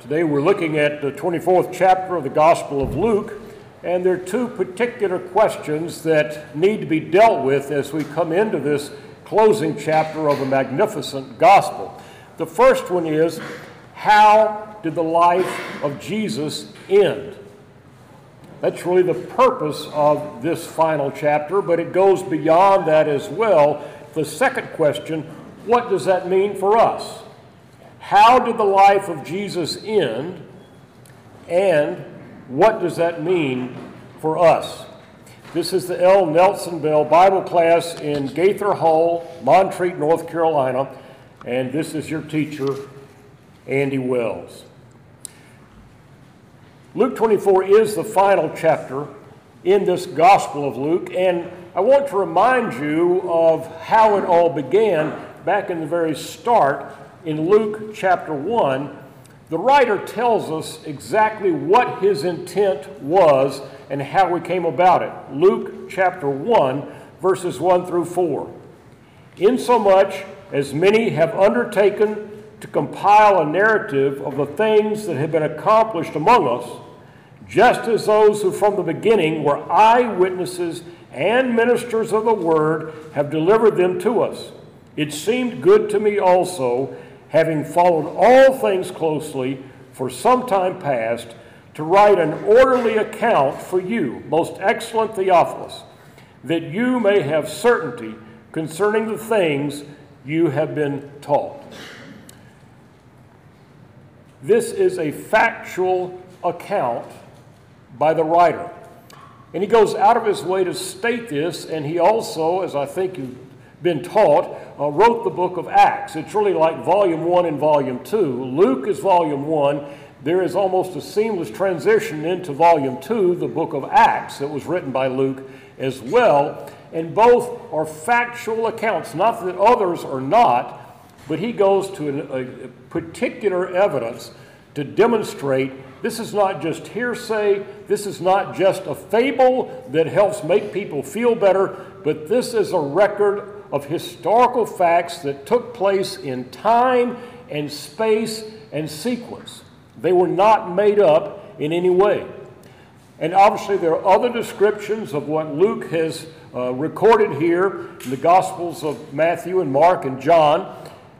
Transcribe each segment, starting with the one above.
Today we're looking at the 24th chapter of the Gospel of Luke, and there are two particular questions that need to be dealt with as we come into this closing chapter of a magnificent gospel. The first one is, how did the life of Jesus end? That's really the purpose of this final chapter, but it goes beyond that as well. The second question, what does that mean for us? How did the life of Jesus end, and what does that mean for us? This is the L. Nelson Bell Bible class in Gaither Hall, Montreat, North Carolina, and this is your teacher, Andy Wells. Luke 24 is the final chapter in this Gospel of Luke, and I want to remind you of how it all began back in the very start. In Luke chapter 1, the writer tells us exactly what his intent was and how we came about it. Luke chapter 1, verses 1 through 4. Insomuch as many have undertaken to compile a narrative of the things that have been accomplished among us, just as those who from the beginning were eyewitnesses and ministers of the word have delivered them to us, it seemed good to me also, having followed all things closely for some time past, to write an orderly account for you, most excellent Theophilus, that you may have certainty concerning the things you have been taught. This is a factual account by the writer. And he goes out of his way to state this, and he also, as I think you've been taught, wrote the book of Acts. It's really like volume 1 and volume 2. Luke is volume 1. There is almost a seamless transition into volume 2, the book of Acts, that was written by Luke as well. And both are factual accounts, not that others are not, but he goes to a particular evidence to demonstrate this is not just hearsay, this is not just a fable that helps make people feel better, but this is a record of historical facts that took place in time and space and sequence. They were not made up in any way. And obviously there are other descriptions of what Luke has recorded here in the Gospels of Matthew and Mark and John.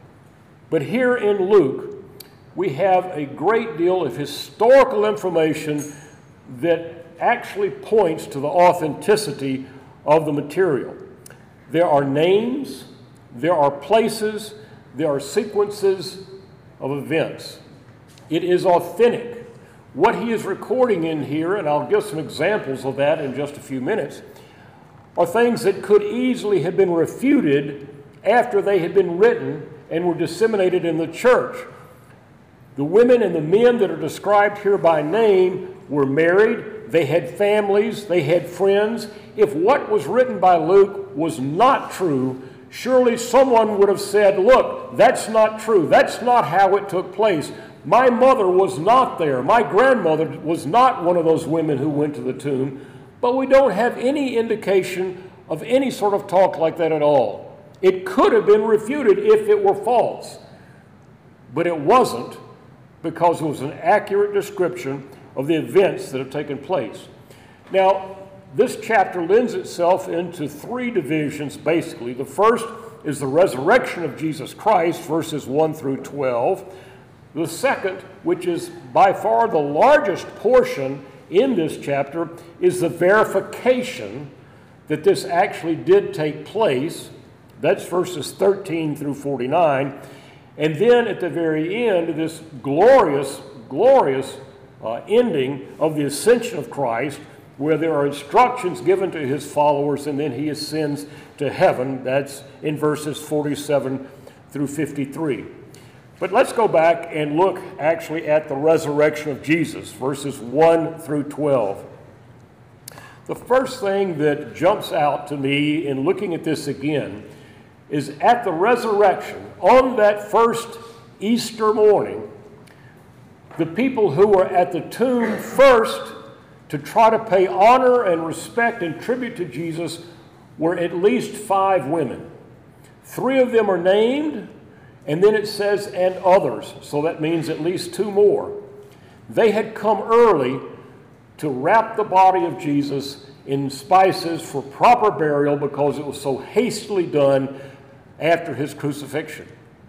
But here in Luke, we have a great deal of historical information that actually points to the authenticity of the material. There are names, there are places, there are sequences of events. It is authentic. What he is recording in here, and I'll give some examples of that in just a few minutes, are things that could easily have been refuted after they had been written and were disseminated in the church. The women and the men that are described here by name were married, they had families, they had friends. If what was written by Luke was not true, surely someone would have said, look, that's not true. That's not how it took place. My mother was not there. My grandmother was not one of those women who went to the tomb. But we don't have any indication of any sort of talk like that at all. It could have been refuted if it were false. But it wasn't, because it was an accurate description of the events that have taken place. Now, this chapter lends itself into three divisions, basically. The first is the resurrection of Jesus Christ, verses 1 through 12. The second, which is by far the largest portion in this chapter, is the verification that this actually did take place. That's verses 13 through 49. And then at the very end, this glorious ending of the ascension of Christ, where there are instructions given to his followers, and then he ascends to heaven. That's in verses 47 through 53. But let's go back and look actually at the resurrection of Jesus, verses 1 through 12. The first thing that jumps out to me in looking at this again is at the resurrection, on that first Easter morning, the people who were at the tomb first to try to pay honor and respect and tribute to Jesus were at least 5 women. 3 of them are named, and then it says, and others. So that means at least 2 more. They had come early to wrap the body of Jesus in spices for proper burial because it was so hastily done after his crucifixion.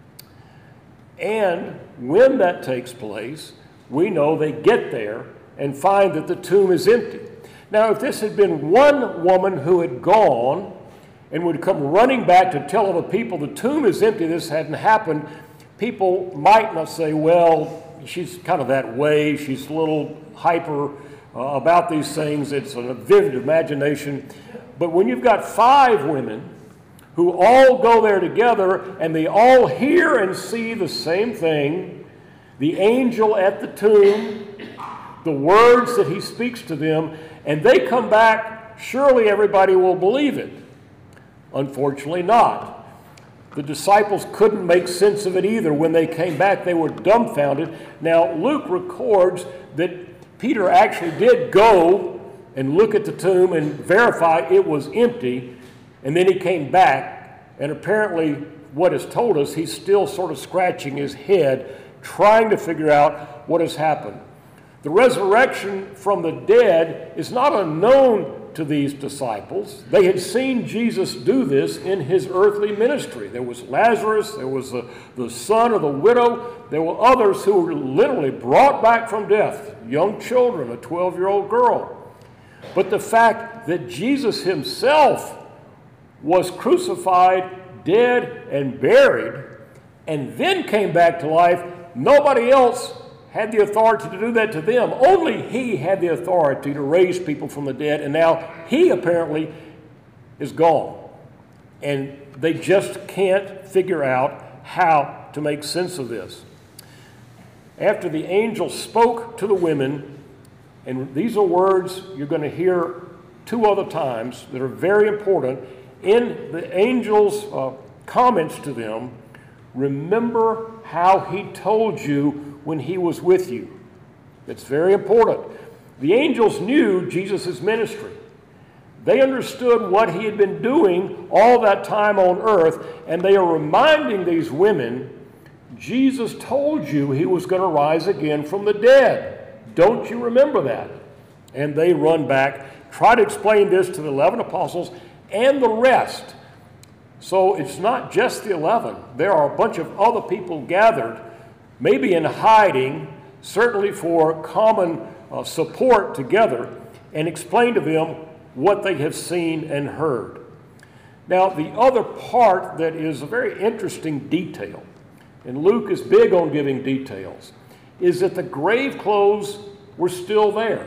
And when that takes place, we know they get there and find that the tomb is empty. Now, if this had been one woman who had gone and would come running back to tell other people the tomb is empty, this hadn't happened, people might not say, well, she's kind of that way, she's a little hyper about these things, it's a vivid imagination. But when you've got 5 women who all go there together and they all hear and see the same thing, the angel at the tomb, the words that he speaks to them, and they come back, surely everybody will believe it. Unfortunately not. The disciples couldn't make sense of it either. When they came back, they were dumbfounded. Now, Luke records that Peter actually did go and look at the tomb and verify it was empty, and then he came back, and apparently what is told us, he's still sort of scratching his head, trying to figure out what has happened. The resurrection from the dead is not unknown to these disciples. They had seen Jesus do this in his earthly ministry. There was Lazarus, there was the son of the widow, there were others who were literally brought back from death, young children, a 12-year-old girl. But the fact that Jesus himself was crucified, dead, and buried, and then came back to life, nobody else had the authority to do that to them. Only he had the authority to raise people from the dead, and now he apparently is gone. And they just can't figure out how to make sense of this. After the angel spoke to the women, and these are words you're going to hear 2 other times that are very important, in the angel's comments to them, remember how he told you when he was with you. It's very important. The angels knew Jesus' ministry. They understood what he had been doing all that time on earth, and they are reminding these women, Jesus told you he was going to rise again from the dead. Don't you remember that? And they run back, try to explain this to the 11 apostles and the rest. So it's not just the 11. There are a bunch of other people gathered, maybe in hiding, certainly for common support together, and explain to them what they have seen and heard. Now, the other part that is a very interesting detail, and Luke is big on giving details, is that the grave clothes were still there.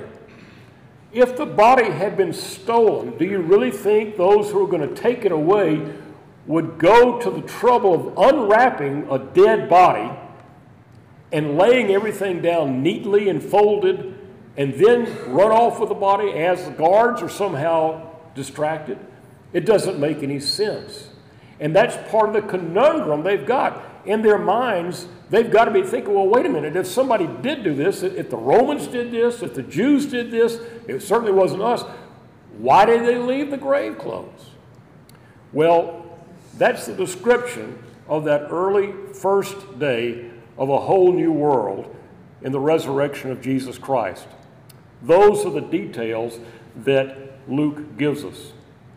If the body had been stolen, do you really think those who are going to take it away would go to the trouble of unwrapping a dead body and laying everything down neatly and folded, and then run off with the body as the guards are somehow distracted? It doesn't make any sense. And that's part of the conundrum they've got. In their minds, they've got to be thinking, well, wait a minute, if somebody did do this, if the Romans did this, if the Jews did this, it certainly wasn't us, why did they leave the grave clothes? Well, that's the description of that early first day of a whole new world in the resurrection of Jesus Christ. Those are the details that Luke gives us.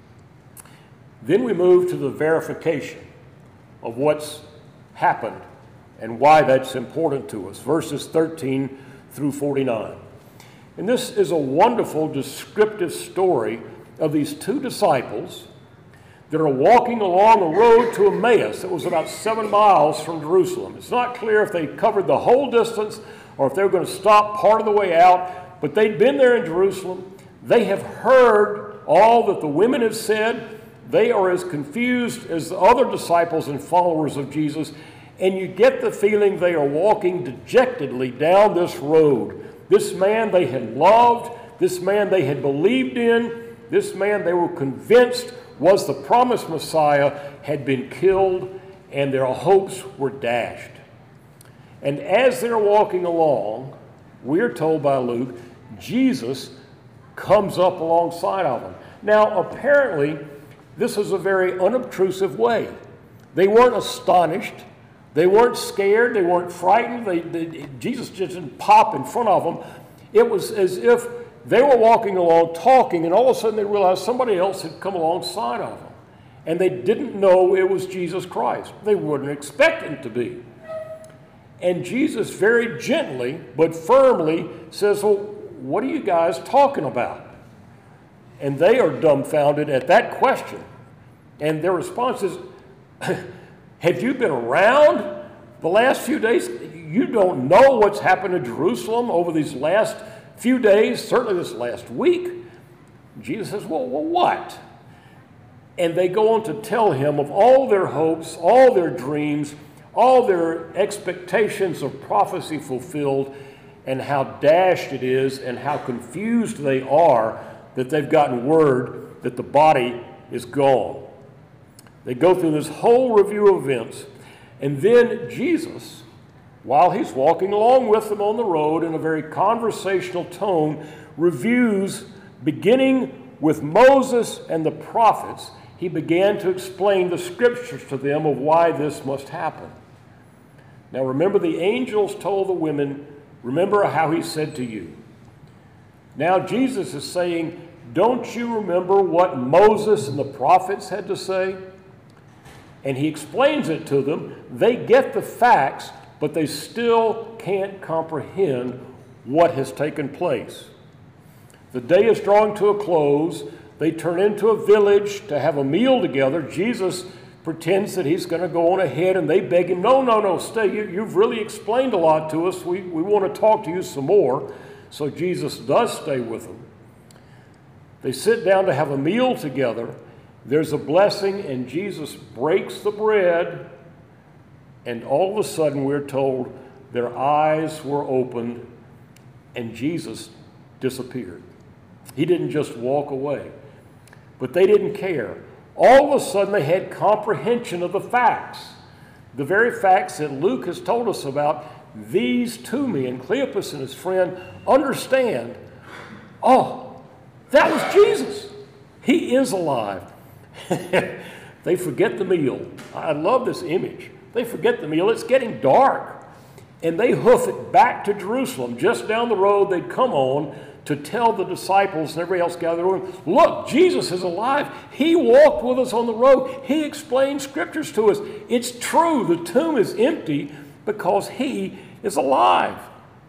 Then we move to the verification of what's happened and why that's important to us. Verses 13 through 49. And this is a wonderful descriptive story of these 2 disciples that are walking along a road to Emmaus that was about 7 miles from Jerusalem. It's not clear if they covered the whole distance or if they were going to stop part of the way out, but they'd been there in Jerusalem. They have heard all that the women have said. They are as confused as the other disciples and followers of Jesus, and you get the feeling they are walking dejectedly down this road. This man they had loved, this man they had believed in, this man they were convinced was the promised Messiah, had been killed, and their hopes were dashed. And as they're walking along, we're told by Luke, Jesus comes up alongside of them. Now, apparently, this is a very unobtrusive way. They weren't astonished. They weren't scared. They weren't frightened. Jesus just didn't pop in front of them. It was as if they were walking along talking, and all of a sudden they realized somebody else had come alongside of them. And they didn't know it was Jesus Christ. They wouldn't expect him to be. And Jesus very gently but firmly says, well, what are you guys talking about? And they are dumbfounded at that question. And their response is, have you been around the last few days? You don't know what's happened to Jerusalem over these last few days, certainly this last week. Jesus says, well, what? And they go on to tell him of all their hopes, all their dreams, all their expectations of prophecy fulfilled, and how dashed it is and how confused they are that they've gotten word that the body is gone. They go through this whole review of events, and then Jesus, while he's walking along with them on the road in a very conversational tone, reviews, beginning with Moses and the prophets, he began to explain the scriptures to them of why this must happen. Now remember, the angels told the women, remember how he said to you. Now Jesus is saying, don't you remember what Moses and the prophets had to say? And he explains it to them. They get the facts, but they still can't comprehend what has taken place. The day is drawing to a close. They turn into a village to have a meal together. Jesus pretends that he's going to go on ahead, and they beg him, no, stay. You've really explained a lot to us. We want to talk to you some more. So Jesus does stay with them. They sit down to have a meal together. There's a blessing, and Jesus breaks the bread, and all of a sudden we're told their eyes were opened, and Jesus disappeared. He didn't just walk away, but they didn't care. All of a sudden they had comprehension of the facts, the very facts that Luke has told us about. These two men, Cleopas and his friend, understand, oh, that was Jesus. He is alive. They forget the meal. I love this image. They forget the meal. It's getting dark. And they hoof it back to Jerusalem. Just down the road they'd come on to tell the disciples and everybody else gathered around, look, Jesus is alive. He walked with us on the road. He explained scriptures to us. It's true. The tomb is empty because he is alive.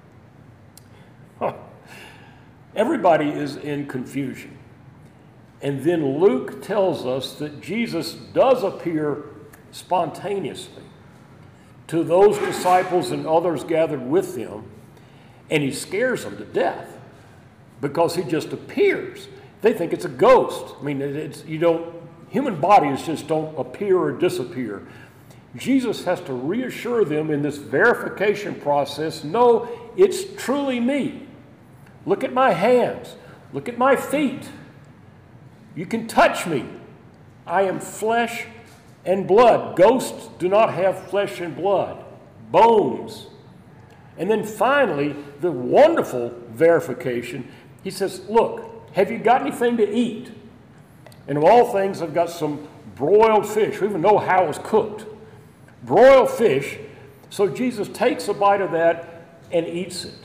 Everybody is in confusion. And then Luke tells us that Jesus does appear spontaneously to those disciples and others gathered with him, and he scares them to death because he just appears. They think it's a ghost. I mean, human bodies just don't appear or disappear. Jesus has to reassure them in this verification process, no, it's truly me. Look at my hands. Look at my feet. You can touch me. I am flesh and blood. Ghosts do not have flesh and blood, bones. And then finally, the wonderful verification, he says, look, have you got anything to eat? And of all things, I've got some broiled fish. We even know how it was cooked. Broiled fish. So Jesus takes a bite of that and eats it,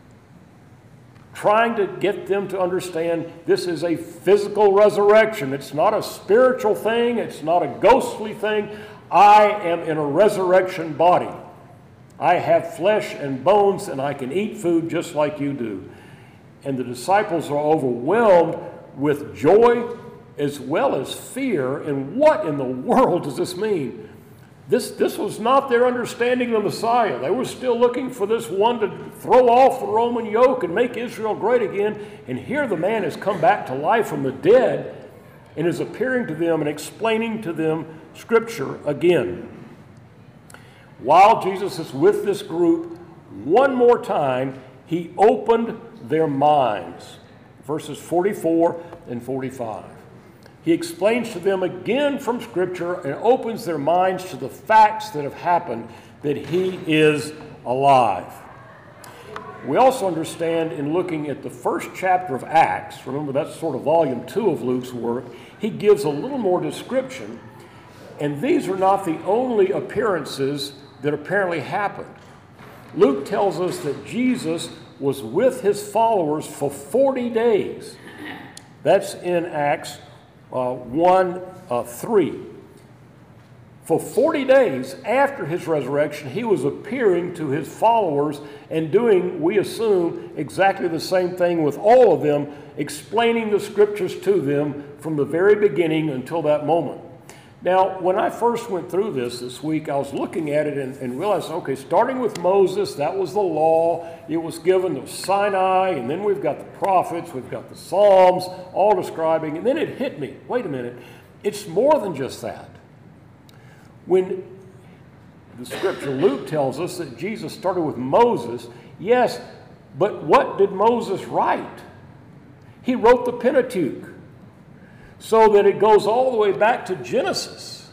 trying to get them to understand this is a physical resurrection. It's not a spiritual thing. It's not a ghostly thing. I am in a resurrection body. I have flesh and bones, and I can eat food just like you do. And the disciples are overwhelmed with joy as well as fear. And what in the world does this mean? This was not their understanding of the Messiah. They were still looking for this one to throw off the Roman yoke and make Israel great again. And here the man has come back to life from the dead and is appearing to them and explaining to them Scripture again. While Jesus is with this group, one more time, he opened their minds. Verses 44 and 45. He explains to them again from Scripture and opens their minds to the facts that have happened, that he is alive. We also understand in looking at the first chapter of Acts, remember that's sort of volume 2 of Luke's work, he gives a little more description, and these are not the only appearances that apparently happened. Luke tells us that Jesus was with his followers for 40 days. That's in Acts 1:3. For 40 days after his resurrection, he was appearing to his followers and doing, we assume, exactly the same thing with all of them, explaining the scriptures to them from the very beginning until that moment. Now, when I first went through this week, I was looking at it and realized, okay, starting with Moses, that was the law. It was given to Sinai, and then we've got the prophets, we've got the Psalms, all describing, and then it hit me, wait a minute, it's more than just that. When the scripture, Luke tells us that Jesus started with Moses, yes, but what did Moses write? He wrote the Pentateuch, so that it goes all the way back to Genesis.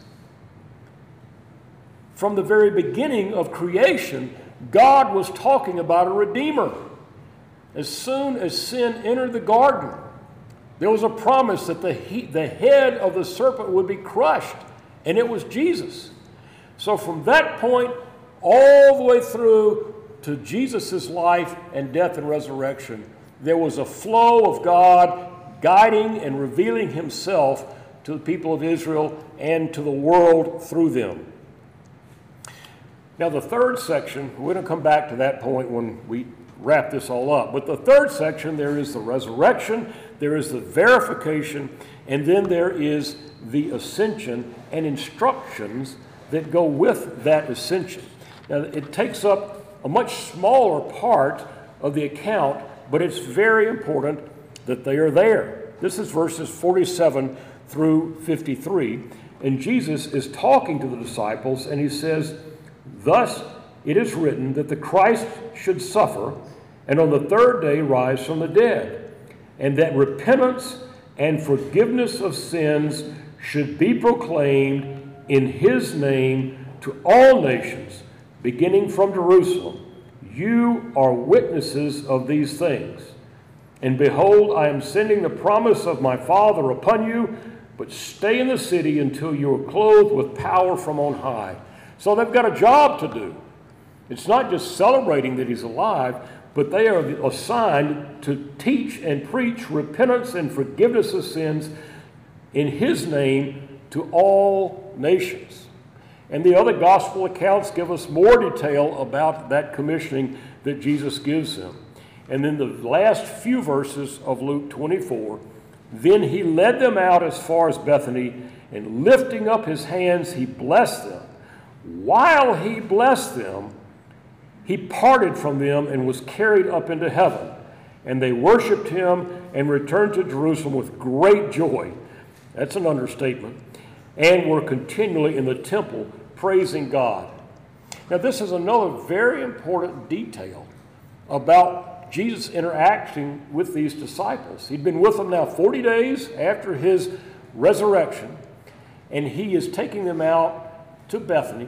From the very beginning of creation, God was talking about a Redeemer. As soon as sin entered the garden, there was a promise that the head of the serpent would be crushed, and it was Jesus. So from that point all the way through to Jesus' life and death and resurrection, there was a flow of God guiding and revealing himself to the people of Israel and to the world through them. Now the third section, we're going to come back to that point when we wrap this all up. But the third section, there is the resurrection, there is the verification, and then there is the ascension and instructions that go with that ascension. Now, it takes up a much smaller part of the account, but it's very important that they are there. This is verses 47 through 53, and Jesus is talking to the disciples, and he says, "Thus it is written that the Christ should suffer, and on the third day rise from the dead, and that repentance and forgiveness of sins should be proclaimed in his name to all nations, beginning from Jerusalem. You are witnesses of these things. And behold, I am sending the promise of my Father upon you, but stay in the city until you are clothed with power from on high." So they've got a job to do. It's not just celebrating that he's alive, but they are assigned to teach and preach repentance and forgiveness of sins in his name to all nations. And the other gospel accounts give us more detail about that commissioning that Jesus gives them. And then the last few verses of Luke 24, "Then he led them out as far as Bethany, and lifting up his hands, he blessed them. While he blessed them, he parted from them and was carried up into heaven. And they worshiped him and returned to Jerusalem with great joy." That's an understatement. "And were continually in the temple praising God." Now, this is another very important detail about Jesus interacting with these disciples. He'd been with them now 40 days after his resurrection, and he is taking them out to Bethany,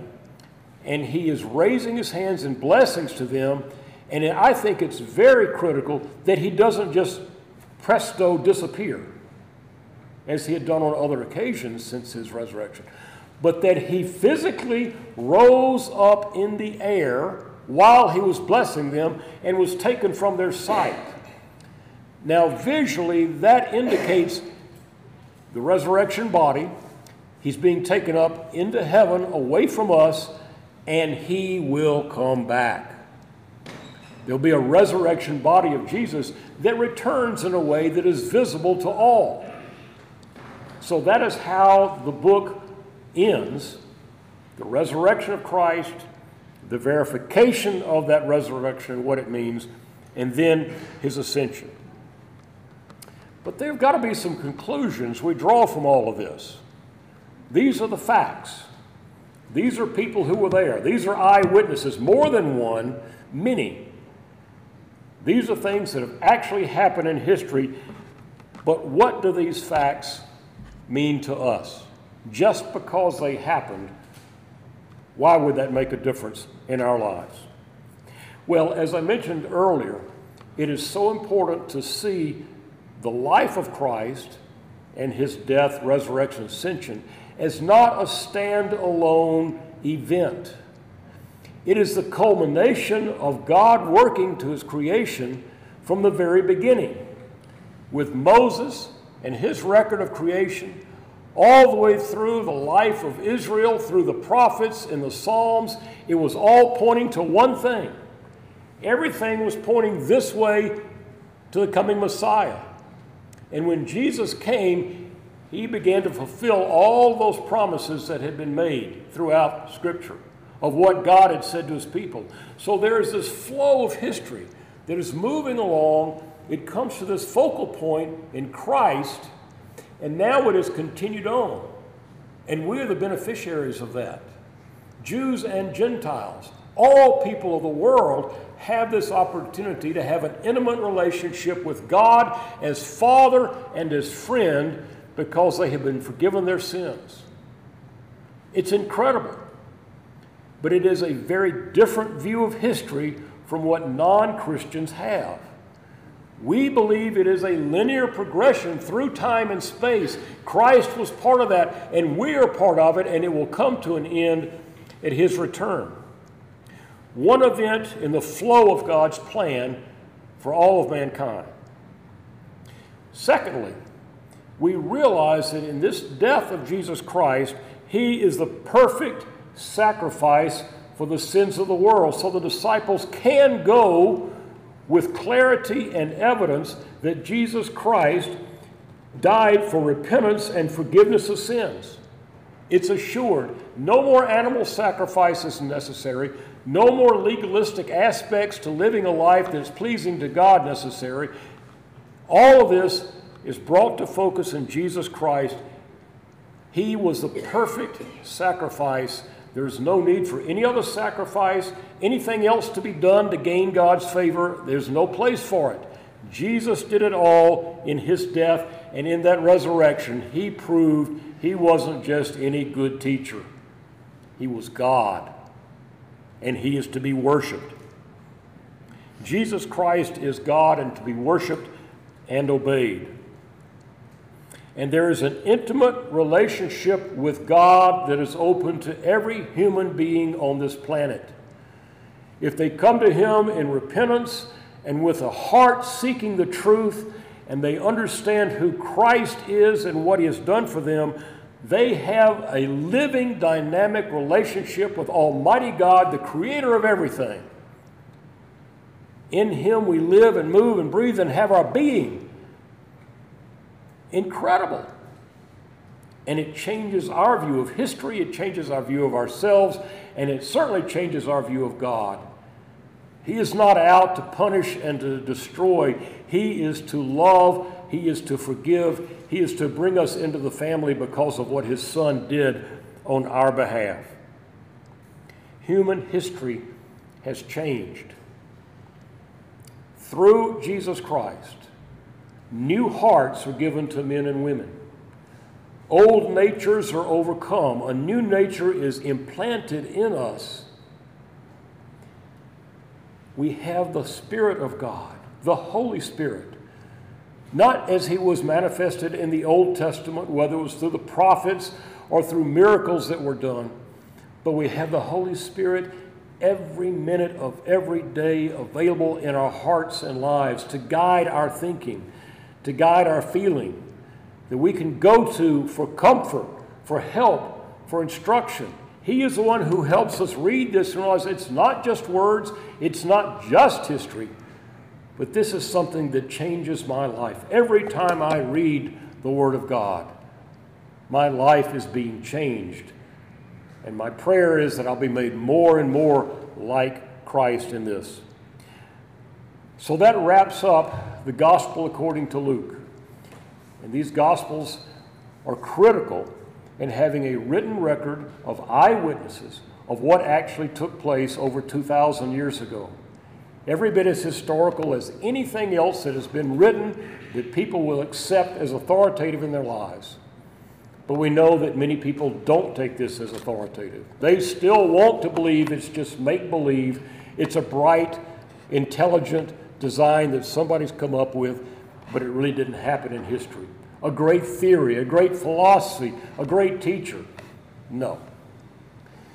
and he is raising his hands in blessings to them, and I think it's very critical that he doesn't just presto disappear, as he had done on other occasions since his resurrection, but that he physically rose up in the air while he was blessing them and was taken from their sight. Now, visually, that indicates the resurrection body. He's being taken up into heaven away from us, and he will come back. There'll be a resurrection body of Jesus that returns in a way that is visible to all. So that is how the book ends: the resurrection of Christ, the verification of that resurrection, what it means, and then his ascension. But there have got to be some conclusions we draw from all of this. These are the facts. These are people who were there. These are eyewitnesses, more than one, many. These are things that have actually happened in history, but what do these facts mean to us? Just because they happened, why would that make a difference in our lives? Well, as I mentioned earlier, it is so important to see the life of Christ and his death, resurrection, ascension as not a standalone event. It is the culmination of God working to his creation from the very beginning, with Moses and his record of creation, all the way through the life of Israel, through the prophets and the Psalms. It was all pointing to one thing. Everything was pointing this way to the coming Messiah. And when Jesus came, he began to fulfill all those promises that had been made throughout Scripture of what God had said to his people. So there is this flow of history that is moving along. It comes to this focal point in Christ, and now it has continued on. And we're the beneficiaries of that. Jews and Gentiles, all people of the world have this opportunity to have an intimate relationship with God as Father and as friend because they have been forgiven their sins. It's incredible. But it is a very different view of history from what non-Christians have. We believe it is a linear progression through time and space. Christ was part of that, and we are part of it, and it will come to an end at his return. One event in the flow of God's plan for all of mankind. Secondly, we realize that in this death of Jesus Christ, he is the perfect sacrifice for the sins of the world, so the disciples can go with clarity and evidence that Jesus Christ died for repentance and forgiveness of sins. It's assured. No more animal sacrifices necessary. No more legalistic aspects to living a life that's pleasing to God necessary. All of this is brought to focus in Jesus Christ. He was the perfect sacrifice. There's no need for any other sacrifice, anything else to be done to gain God's favor. There's no place for it. Jesus did it all in his death, and in that resurrection, he proved he wasn't just any good teacher. He was God, and he is to be worshiped. Jesus Christ is God and to be worshiped and obeyed. And there is an intimate relationship with God that is open to every human being on this planet. If they come to him in repentance and with a heart seeking the truth, and they understand who Christ is and what he has done for them, they have a living, dynamic relationship with Almighty God, the creator of everything. In him we live and move and breathe and have our being. Incredible. And it changes our view of history, it changes our view of ourselves, and it certainly changes our view of God. He is not out to punish and to destroy. He is to love, he is to forgive, he is to bring us into the family because of what his Son did on our behalf. Human history has changed. Through Jesus Christ, new hearts are given to men and women. Old natures are overcome. A new nature is implanted in us. We have the Spirit of God, the Holy Spirit, not as he was manifested in the Old Testament, whether it was through the prophets or through miracles that were done, but we have the Holy Spirit every minute of every day available in our hearts and lives to guide our thinking, to guide our feeling, that we can go to for comfort, for help, for instruction. He is the one who helps us read this and realize it's not just words, it's not just history, but this is something that changes my life. Every time I read the Word of God, my life is being changed. And my prayer is that I'll be made more and more like Christ in this. So that wraps up the Gospel according to Luke. And these Gospels are critical in having a written record of eyewitnesses of what actually took place over 2,000 years ago. Every bit as historical as anything else that has been written that people will accept as authoritative in their lives. But we know that many people don't take this as authoritative. They still want to believe it's just make-believe. It's a bright, intelligent design that somebody's come up with, but it really didn't happen in history. A great theory, a great philosophy, a great teacher. No.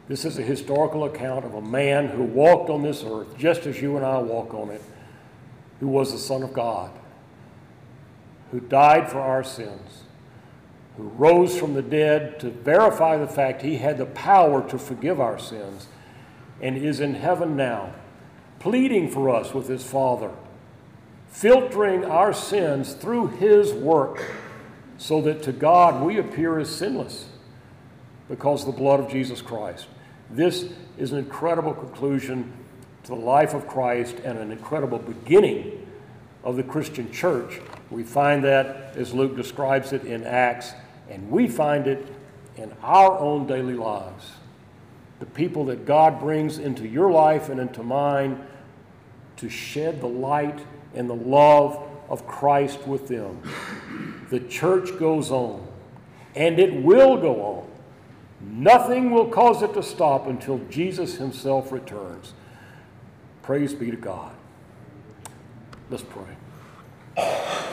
This is a historical account of a man who walked on this earth, just as you and I walk on it, who was the Son of God, who died for our sins, who rose from the dead to verify the fact he had the power to forgive our sins, and is in heaven now, pleading for us with his Father, filtering our sins through his work, so that to God we appear as sinless because of the blood of Jesus Christ. This is an incredible conclusion to the life of Christ and an incredible beginning of the Christian church. We find that, as Luke describes it, in Acts, and we find it in our own daily lives. The people that God brings into your life and into mine to shed the light and the love of Christ with them. The church goes on, and it will go on. Nothing will cause it to stop until Jesus himself returns. Praise be to God. Let's pray.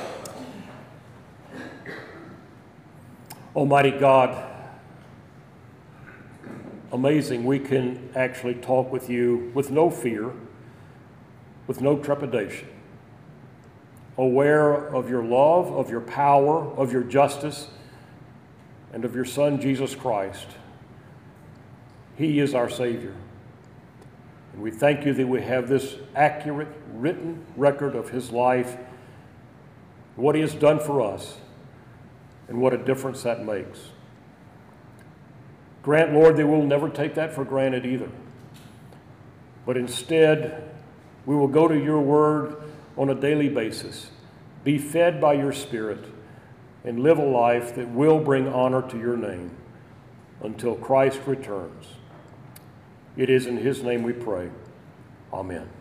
Almighty God, amazing, we can actually talk with you with no fear, with no trepidation, aware of your love, of your power, of your justice, and of your Son, Jesus Christ. He is our Savior. And we thank you that we have this accurate, written record of his life, what he has done for us, and what a difference that makes. Grant, Lord, that we'll never take that for granted either. But instead, we will go to your word on a daily basis, be fed by your Spirit, and live a life that will bring honor to your name until Christ returns. It is in his name we pray. Amen.